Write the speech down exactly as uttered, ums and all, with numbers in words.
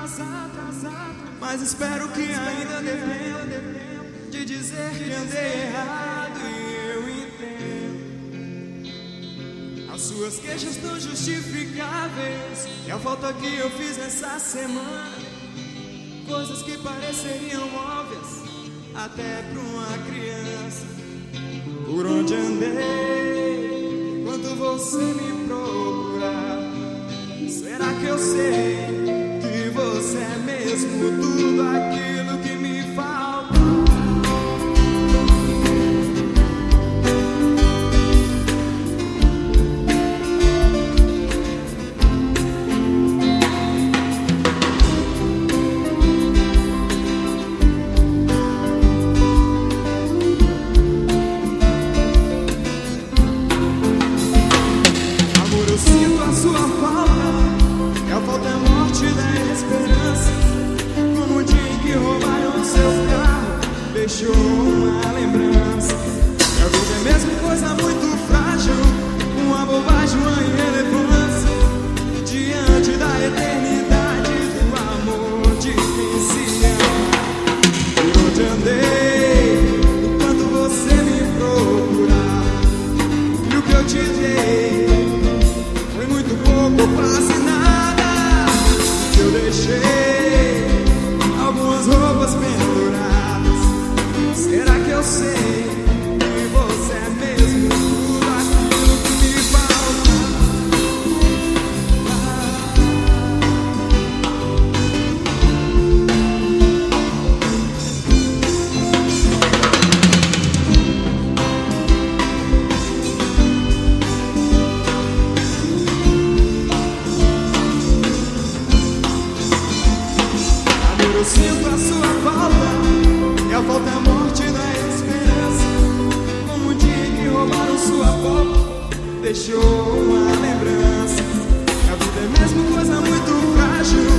mas espero que ainda dê tempo de dizer que andei errado e eu entendo. As suas queixas tão justificáveis é a falta que eu fiz nessa semana, coisas que pareceriam óbvias até pra uma criança. Por onde andei, quando você me procurar, será que eu sei que você é mesmo tudo aquilo que me falta? Amor, eu sinto a sua falta, e a falta é a morte da esperança. Como o dia em que roubaram seu carro, deixou uma lembrança. A vida é mesmo coisa muito frágil, uma bobagem, uma irrelevância, diante da eternidade do amor de quem se ama. Por onde andei, enquanto você me procurar, e o que eu te dei foi muito pouco ou quase nada. Eu deixei algumas roupas penduradas. Será que eu sei que você é mesmo tudo aquilo que me falta? Eu sinto a sua falta, e a falta é a morte da esperança. Como o dia que roubaram sua pop, deixou uma lembrança. A vida é mesmo coisa muito frágil,